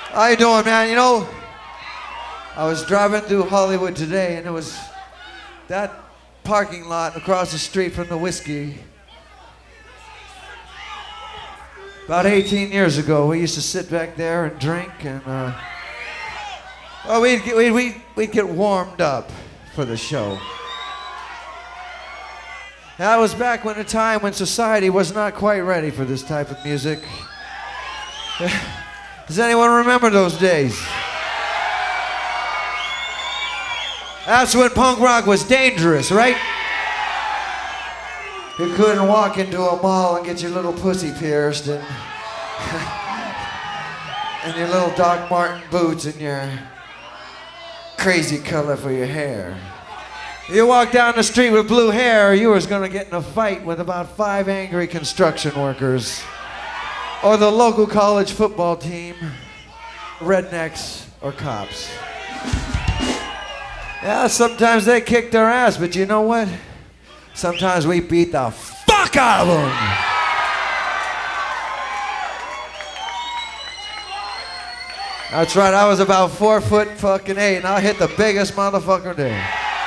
How you doing, man? You know, I was driving through Hollywood today, and it was that parking lot across the street from the Whiskey. About 18 years ago, we used to sit back there and drink, and we'd get warmed up for the show. That was back when a time when society was not quite ready for this type of music. Does anyone remember those days? That's when punk rock was dangerous, right? You couldn't walk into a mall and get your little pussy pierced and and your little Doc Marten boots and your crazy color for your hair. You walk down the street with blue hair, you was gonna get in a fight with about 5 angry construction workers. Or the local college football team, rednecks, or cops. Yeah, sometimes they kicked our ass, but you know what? Sometimes we beat the fuck out of them. That's right, I was about 4'8", and I hit the biggest motherfucker there.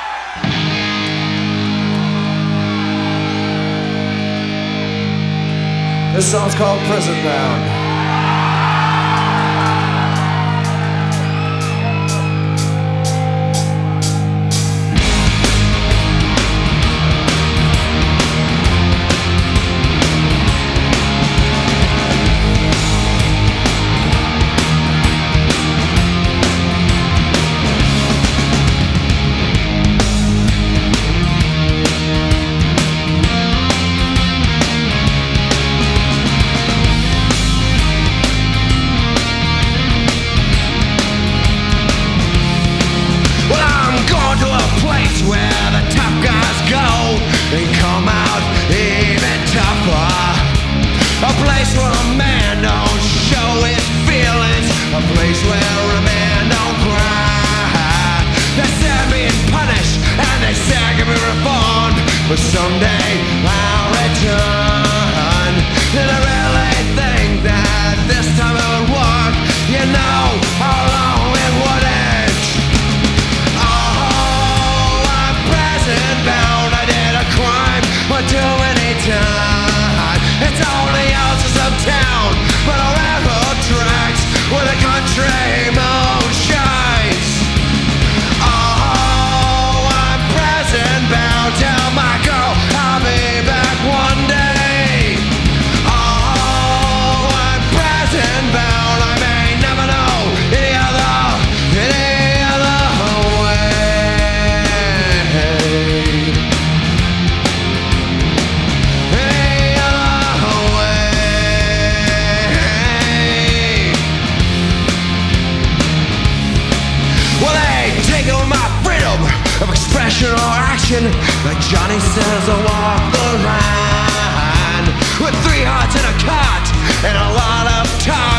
This song's called Prison Bound. But someday I'll return. And I really think that this time it would work. You know how long it wouldn't. Oh, I'm prison bound. I did a crime but too many times. It's only houses of town, but a railroad tracks where the country moon shines. Oh, I'm prison bound. Tell my girl I'll be back one day. Oh, I'm prison bound. I may never know any other way. Any other way. Well, they take away my freedom of expression or action, like Johnny says, I walk the line with 3 hearts in a cot and a lot of time.